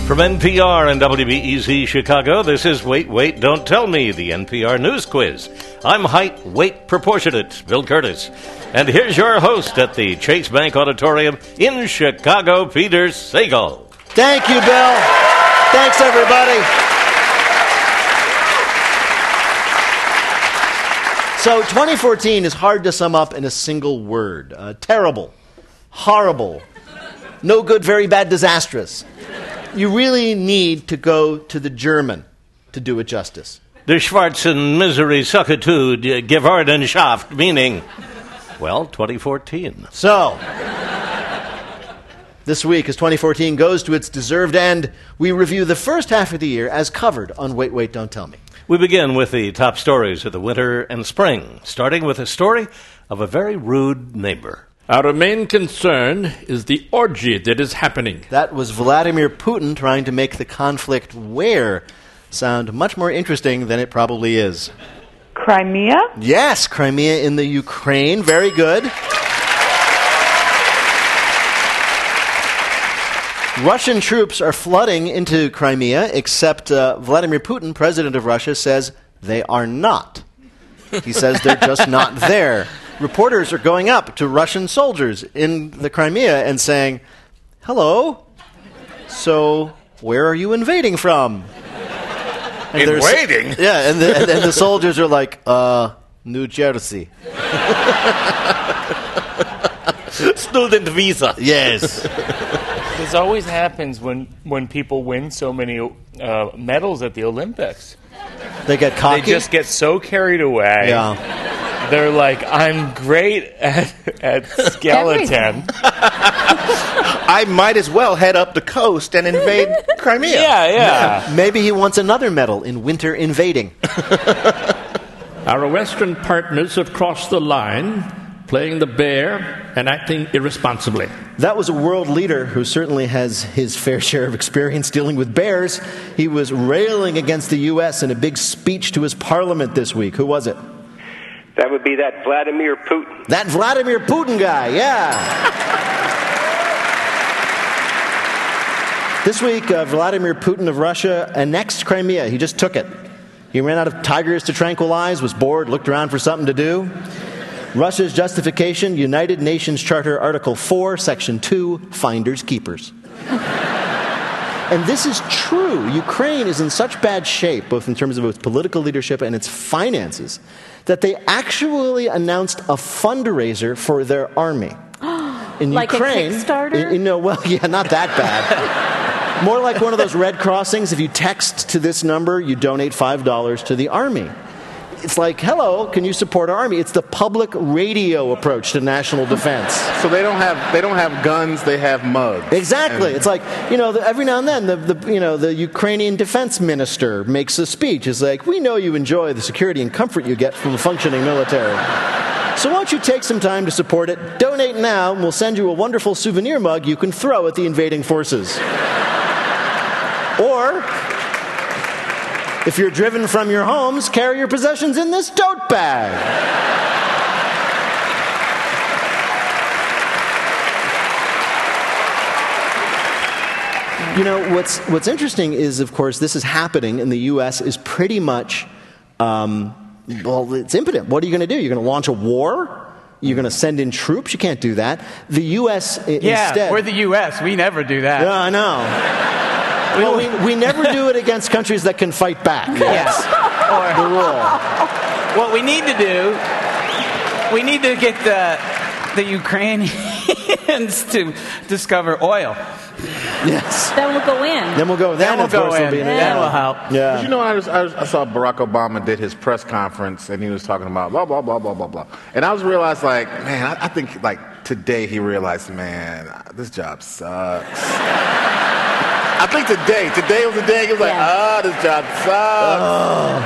From NPR and WBEZ Chicago, this is Wait, Wait, Don't Tell Me, the NPR News Quiz. I'm height, weight, proportionate, Bill Curtis. And here's your host at the Chase Bank Auditorium in Chicago, Peter Sagal. Thank you, Bill. Thanks, everybody. So 2014 is hard to sum up in a single word. Terrible, horrible, no good, very bad, disastrous. You really need to go to the German to do it justice. Der schwarzen misery sucketud Gewordenschaft, meaning, well, 2014. So, this week, as 2014 goes to its deserved end, we review the first half of the year as covered on Wait, Wait, Don't Tell Me. We begin with the top stories of the winter and spring, starting with a story of a very rude neighbor. Our main concern is the orgy that is happening. That was Vladimir Putin trying to make the conflict where sound much more interesting than it probably is. Crimea? Yes, Crimea in the Ukraine. Very good. Russian troops are flooding into Crimea, except Vladimir Putin, president of Russia, says they are not. He says they're just not there. Reporters are going up to Russian soldiers in the Crimea and saying, "Hello, so where are you invading from?" And invading? Yeah, and the soldiers are like, New Jersey. Student visa. Yes. This always happens when people win so many medals at the Olympics. They get cocky? They just get so carried away. Yeah. They're like, I'm great at skeleton. I might as well head up the coast and invade Crimea. Yeah. Maybe he wants another medal in winter invading. Our Western partners have crossed the line, playing the bear and acting irresponsibly. That was a world leader who certainly has his fair share of experience dealing with bears. He was railing against the U.S. in a big speech to his parliament this week. Who was it? That would be that Vladimir Putin. That Vladimir Putin guy, yeah. This week, Vladimir Putin of Russia annexed Crimea. He just took it. He ran out of tigers to tranquilize, was bored, looked around for something to do. Russia's justification, United Nations Charter Article 4, Section 2, finders keepers. And this is true. Ukraine is in such bad shape, both in terms of its political leadership and its finances, that they actually announced a fundraiser for their army. In like Ukraine, a Kickstarter? Not that bad. More like one of those Red Crossings. If you text to this number, you donate $5 to the army. It's like, hello, can you support our army? It's the public radio approach to national defense. So they don't have guns, they have mugs. Exactly. It's like, every now and then the Ukrainian defense minister makes a speech. It's like, we know you enjoy the security and comfort you get from a functioning military. So why don't you take some time to support it? Donate now, and we'll send you a wonderful souvenir mug you can throw at the invading forces. Or, if you're driven from your homes, carry your possessions in this tote bag. What's interesting is, of course, this is happening in the U.S. is pretty much, it's impotent. What are you going to do? You're going to launch a war? You're going to send in troops? You can't do that. The U.S. instead... Yeah, we're the U.S. We never do that. Yeah, I know. Well, we never do it against countries that can fight back. Yes. Or the rule. What we need to do, we need to get the Ukrainians to discover oil. Yes. Then we'll go in. Then we'll go in. Then will help. Yeah. But I saw Barack Obama did his press conference, and he was talking about blah, blah, blah, blah, blah, blah. And I was realized, I think, today he realized, man, this job sucks. I think today was the day he was like, this job sucks.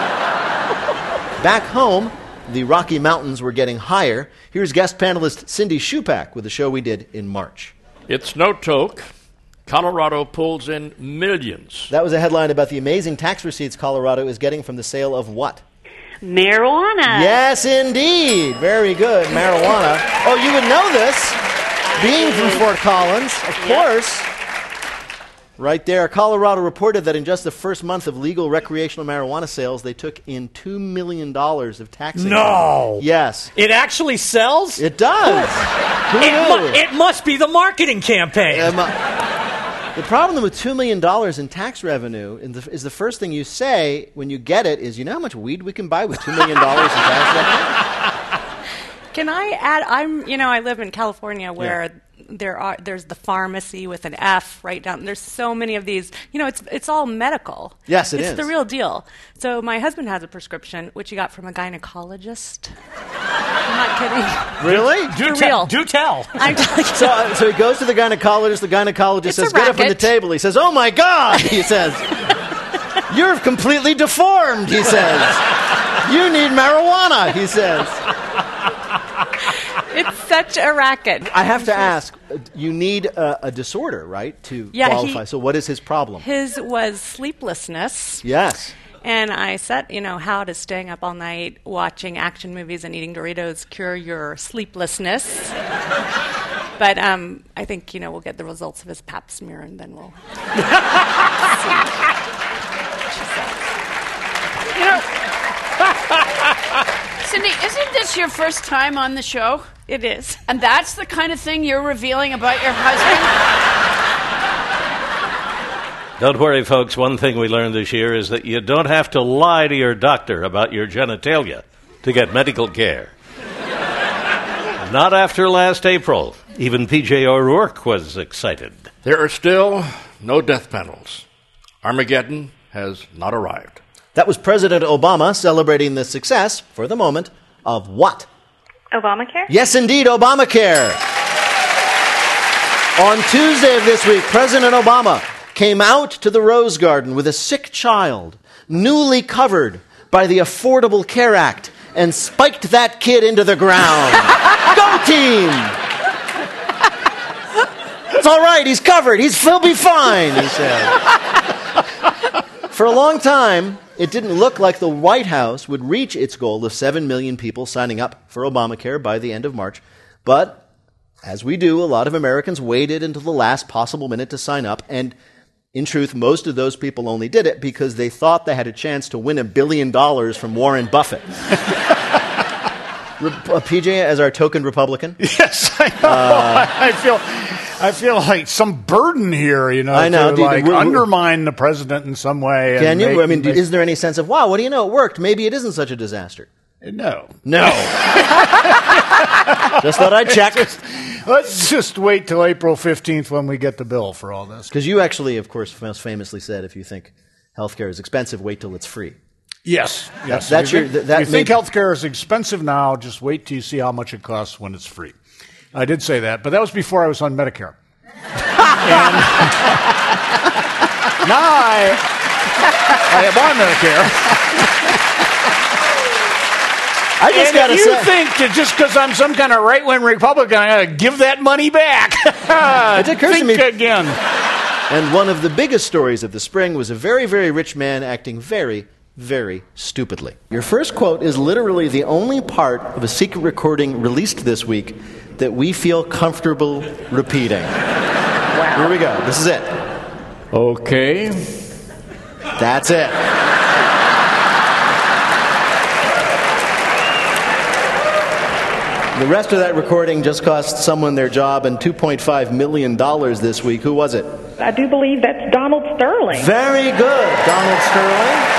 Back home, the Rocky Mountains were getting higher. Here's guest panelist Cindy Shupak with a show we did in March. It's no joke. Colorado pulls in millions. That was a headline about the amazing tax receipts Colorado is getting from the sale of what? Marijuana. Yes, indeed. Very good. Marijuana. Oh, you would know this. Being from Fort Collins, of course. Right there. Colorado reported that in just the first month of legal recreational marijuana sales, they took in $2 million of tax income. No. Yes. It actually sells? It does. Who knew? It must be the marketing campaign. The problem with $2 million in tax revenue is the first thing you say when you get it is, you know how much weed we can buy with $2 million in tax revenue? Can I add? I live in California where there's the pharmacy with an F right down. There's so many of these. It's all medical. Yes, it is. It's the real deal. So my husband has a prescription, which he got from a gynecologist. I'm not kidding. Really? Do tell. I'm telling you. So he goes to the gynecologist. The gynecologist says, "Get up from the table." He says, "Oh my God!" He says, "You're completely deformed." He says, "You need marijuana." He says. It's such a racket. I have to ask, you need a disorder, right, to qualify. So what is his problem? His was sleeplessness. Yes. And I said, how does staying up all night watching action movies and eating Doritos cure your sleeplessness? But I think, we'll get the results of his pap smear and then we'll Cindy, isn't this your first time on the show? It is. And that's the kind of thing you're revealing about your husband? Don't worry, folks. One thing we learned this year is that you don't have to lie to your doctor about your genitalia to get medical care. Not after last April. Even P.J. O'Rourke was excited. There are still no death panels. Armageddon has not arrived. That was President Obama celebrating the success, for the moment, of what? Obamacare? Yes, indeed, Obamacare. On Tuesday of this week, President Obama came out to the Rose Garden with a sick child, newly covered by the Affordable Care Act, and spiked that kid into the ground. Go team! It's all right, he's covered. He'll be fine, he said. For a long time, it didn't look like the White House would reach its goal of 7 million people signing up for Obamacare by the end of March. But, as we do, a lot of Americans waited until the last possible minute to sign up. And, in truth, most of those people only did it because they thought they had a chance to win $1 billion from Warren Buffett. PJ, as our token Republican? Yes, I know. I feel like some burden here, I know. to undermine the president in some way. Can you? Is there any sense of, wow, what do you know, it worked. Maybe it isn't such a disaster. No. Just thought I'd check. Let's just wait till April 15th when we get the bill for all this. Because you actually, of course, most famously said, if you think healthcare is expensive, wait till it's free. Yes. That's you think healthcare is expensive now, just wait till you see how much it costs when it's free. I did say that, but that was before I was on Medicare. And now I am on Medicare. I just got to say, you think that just because I'm some kind of right-wing Republican, I got to give that money back? It occurs to me again. And one of the biggest stories of the spring was a very, very rich man acting very, very stupidly. Your first quote is literally the only part of a secret recording released this week that we feel comfortable repeating. Wow. Here we go. This is it. Okay. That's it. The rest of that recording just cost someone their job and $2.5 million this week. Who was it? I do believe that's Donald Sterling. Very good, Donald Sterling.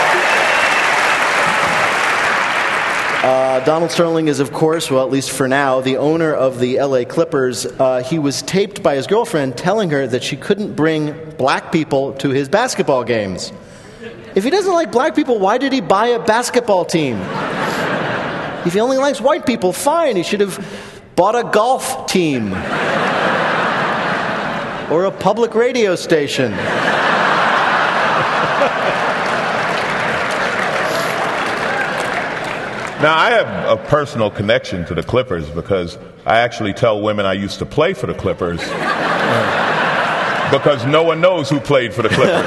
Donald Sterling is, of course, well, at least for now, the owner of the LA Clippers. He was taped by his girlfriend telling her that she couldn't bring black people to his basketball games. If he doesn't like black people, why did he buy a basketball team? If he only likes white people, fine. He should have bought a golf team. Or a public radio station. Now, I have a personal connection to the Clippers because I actually tell women I used to play for the Clippers because no one knows who played for the Clippers.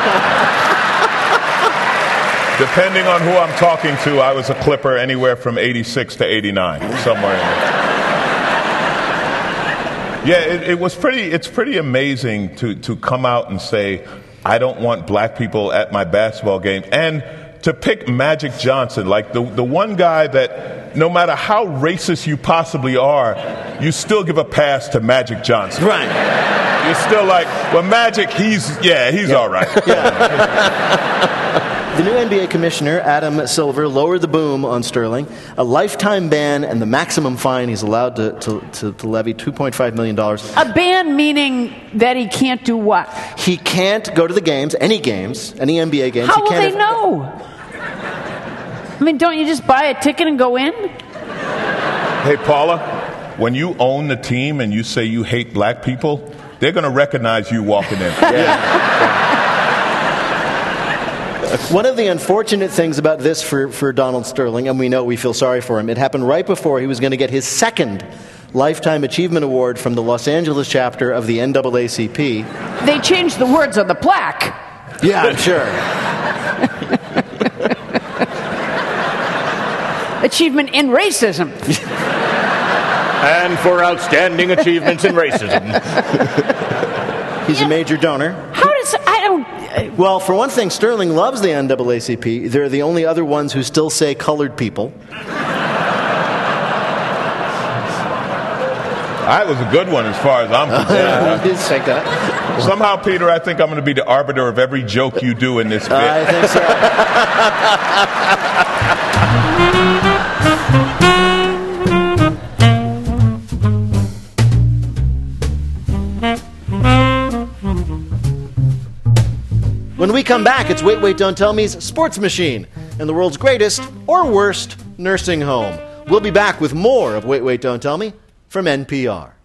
Depending on who I'm talking to, I was a Clipper anywhere from 86 to 89, somewhere in there. Yeah, it's pretty amazing to come out and say, I don't want black people at my basketball game. And to pick Magic Johnson, like the one guy that no matter how racist you possibly are, you still give a pass to Magic Johnson. Right. You're still like, well, Magic, he's all right. Yeah. The new NBA commissioner, Adam Silver, lowered the boom on Sterling, a lifetime ban and the maximum fine he's allowed to levy, $2.5 million. A ban meaning that he can't do what? He can't go to the games, any NBA games. How will they know? I mean, don't you just buy a ticket and go in? Hey, Paula, when you own the team and you say you hate black people, they're going to recognize you walking in. Yeah. One of the unfortunate things about this for Donald Sterling, and we feel sorry for him, it happened right before he was going to get his second Lifetime Achievement Award from the Los Angeles chapter of the NAACP. They changed the words on the plaque. Yeah, I'm sure. Achievement in racism. And for outstanding achievements in racism. He's a major donor. Well, for one thing, Sterling loves the NAACP. They're the only other ones who still say colored people. That was a good one as far as I'm concerned. He did say that. Somehow, Peter, I think I'm going to be the arbiter of every joke you do in this bit. I think so. When we come back, it's Wait, Wait, Don't Tell Me's Sports Machine and the world's greatest or worst nursing home. We'll be back with more of Wait, Wait, Don't Tell Me from NPR.